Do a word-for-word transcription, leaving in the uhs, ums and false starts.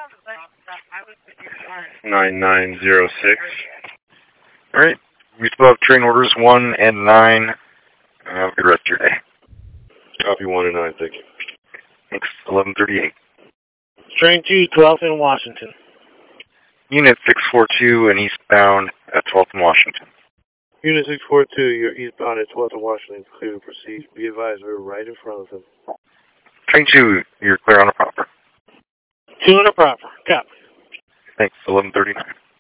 nine nine zero six. All right. We still have train orders one and nine. Have a good rest of your day. Copy one and nine, thank you. Thanks. eleven thirty-eight. Train two, twelfth in Washington. Unit six four two and eastbound at twelfth in Washington. Unit six four two, you're eastbound at twelfth in Washington. Clear to proceed. Be advised, we're right in front of him. Train two, you're clear on a proper. Two on a proper. Copy. Thanks. eleven thirty-nine.